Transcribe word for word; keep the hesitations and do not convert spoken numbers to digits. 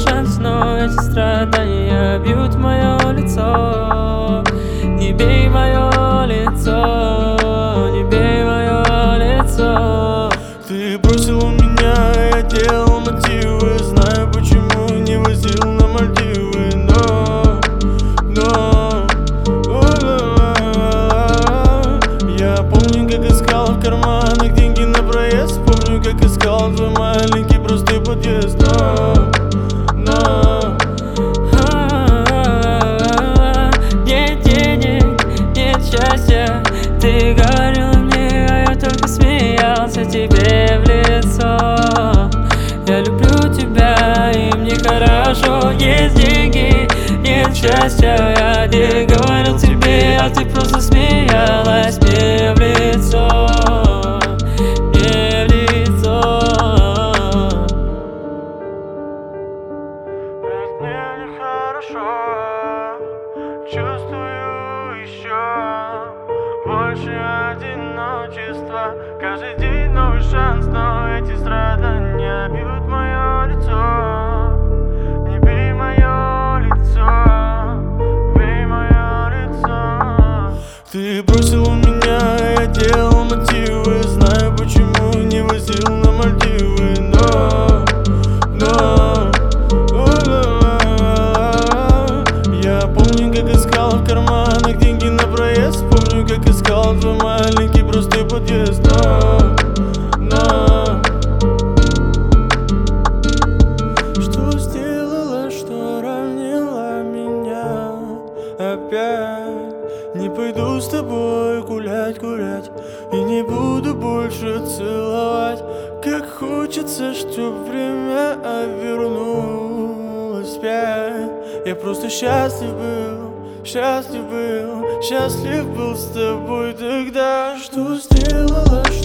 шанс, но эти страдания бьют мое лицо. Не бей мое лицо, не бей мое лицо. Ты бросил меня, я делал мотивы. Знаю почему, не возил на Мальдивы. Но, но я помню, как искал в карманах деньги на проезд. Помню, как искал твой маленький простой подъезд. Но, но нет денег, нет счастья. Ты говорил мне, а я только смеялся тебе в лицо. Я люблю тебя, и мне хорошо. Есть деньги, нет счастья. Я не говорил тебе, а ты просто смеялась мне в лицо. Мне в лицо. ведь мне нехорошо. Чувствую еще больше одиночества. Каждый день новый шанс, но эти страдания бьют мое лицо. Не бей мое лицо, бей мое лицо. Ты бросил меня, я делал мотивы. Знаю почему, не возил на Мальдивы. Но, но я помню, как искал в карманах деньги на проезд. Помню, как искал твой маленький простой подъезд. Но, но что сделала, что ранила меня опять? Не пойду с тобой гулять, гулять, и не буду больше целовать. Как хочется, чтоб время вернулось опять. Я просто счастлив был, счастлив был, счастлив был с тобой тогда. Что сделала,